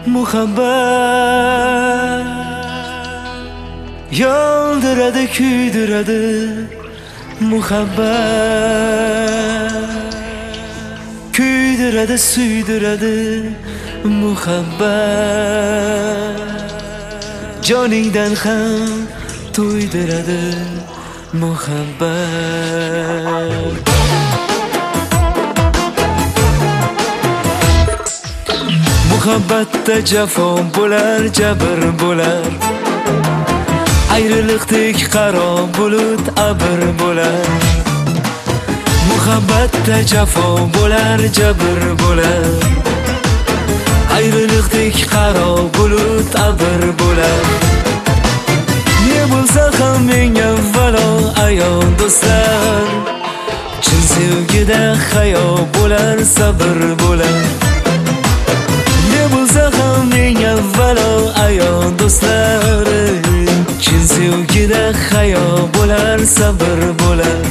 Muhabbat yoldiradi, kuydiradi. Muhabbat kuydiradi, suydiradi. Muhabbat joningdan ham to'ydiradi. Muhabbat muhabbatda jafo bo'lar, jabr bo'lar. Ayriliqdek qaro bulut abr bo'lar. Muhabbatda jafo bo'lar, jabr bo'lar. Ayriliqdek qaro bulut abr bo'lar. Ne bo'lsa ham eng avvalo ayon do'stlar. Chin sevgida hayo bo'lar, sabr bo'lar. Ne bo'lsa ham eng avvalo ayon do'stlar. Chin sevgida hayo bo'lar, sabr bo'lar.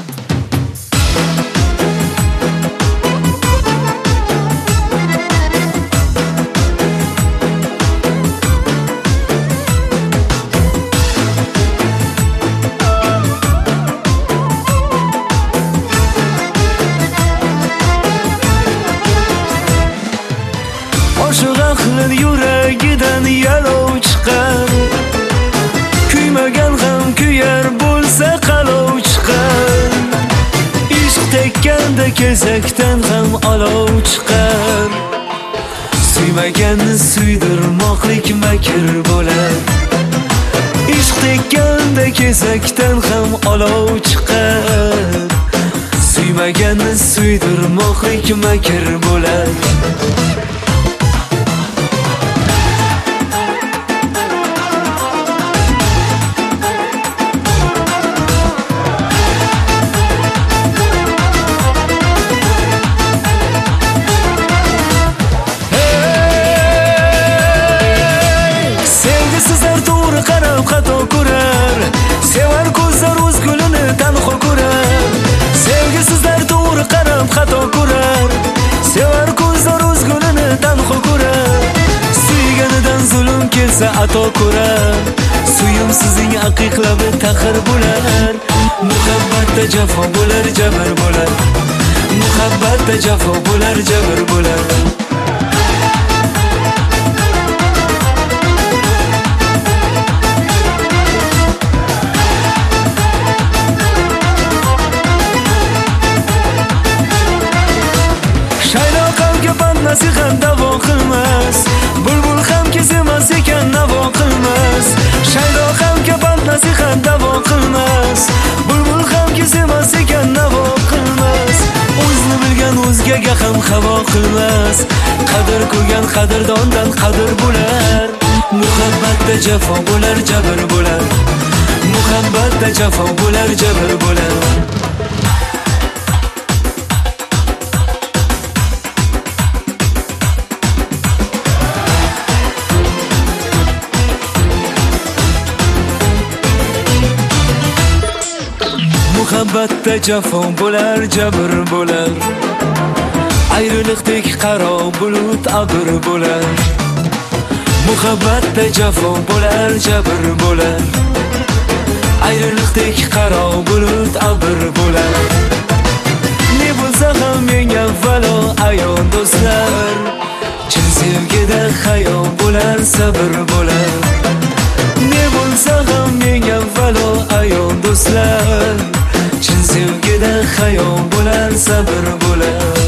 Oshiq aql yuragidan yalov chiqar. Kuymagan ham kuyar bo'lsa qalov chiqar. Ishq tekkanda kezakdan ham olov chiqar. Suymaganni suydirmoqlik makr bo'lar. Ishq tekkanda kezakdan ham olov chiqar. Suymaganni suydirmoqlik makr bo'lar. Qarab xato ko'rar, sevar ko'zlar o'z gulini tanho ko'rar. Sevgisizlar to'g'ri qarab xato ko'rar, sevar ko'zlar o'z gulini tanho ko'rar. Suyganidan zulm kelsa ato ko'rar, suyimsizning aqiqlabi taxir bo'lar. Muhabbatda jafo bo'lar, jabr bo'lar. Muhabbatda jafo bo'lar, jabr bo'lar. Nasihat davo qilmas, bulbul ham kezimas ekan navo qilmas. Shaydo ham kapand nasihat davo qilmas, bulbul ham kezimas ekan navo qilmas. O'zni bilgan o'zgaga ham havo qilmas, qadr ko'rgan qadrdondan qadr bo'lar. Muhabbatda jafo bo'lar, jabr bo'lar. Muhabbatda jafo bo'lar, jabr bo'lar. Muhabbatda jafo bo'lar, jabr bo'lar. Ayriliqdek qaro bulut abr bo'lar. Muhabbatda jafo bo'lar, jabr bo'lar. Ayriliqdek qaro bulut abr bo'lar. Ne bo'lsa ham eng avvalo ayon do'stlar. Chin sevgida hayo bo'lar, sabr bo'lar. Ne bo'lsa ham eng avvalo ayon do'stlar. Chin sevgida hayo bo'lar, sabr bo'lar.